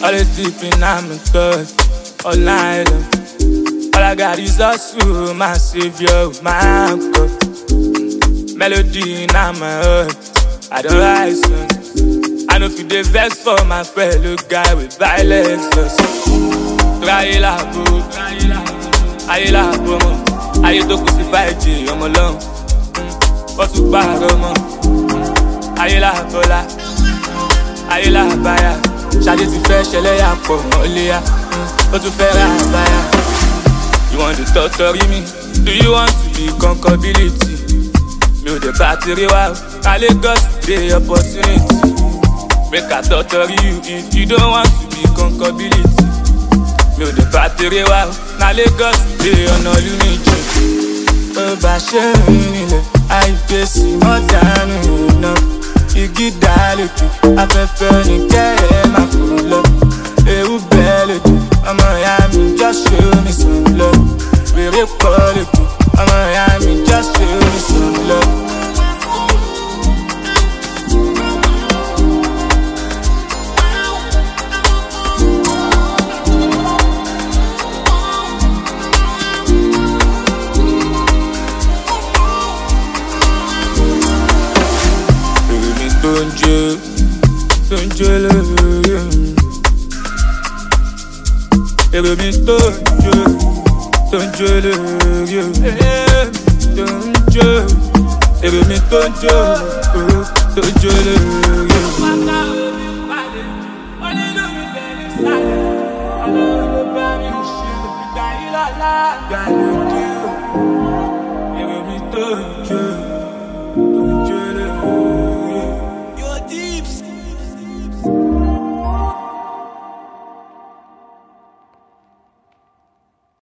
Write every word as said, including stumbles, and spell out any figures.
Always deep in I'm in thoughts, all night long. All I got is hustle, my savior, my anchor. Melody in my heart, I don't rise on. I know if you dey vex for my fellow guy with violence. Try la bo, aye la bo mo. Aye to kù sí five G, ọmọ lọ́hùn. Wọ́n tún pààrọ̀ mọ́. Aye la bọ́lá, aye la báyà. Ṣadé ti fẹ́ ṣẹlẹ̀ yà pọ̀ mọ́lẹ́yà. Ó tún fẹ́ ra àbáyà. You want to torture me? Do you want to be conquerability? Mi ò dé bátìrì wá, ká Lagos dey opportunity. Make I torture you if you don't want to be conquerability. Mi ò dé bátìrì wá, ká Lagos dey ọ̀nà lùmíjì. Ó bá ṣe rìn nílẹ̀, àìfèsì mọ́ dànù iná. Igi dá lójú, afẹ́fẹ́ ní kẹ́rẹ́ máa fò lọ. Ewu bẹ́ẹ̀ lójú, ọmọ ìyá mi just show me some love. Wèrè pọ̀ lójú, ọmọ ìyá mi just show me some love. Don't you, don't you love you? Baby, don't you, don't you love you? Don't you, baby, don't you, don't you love you? Baby, don't you, don't you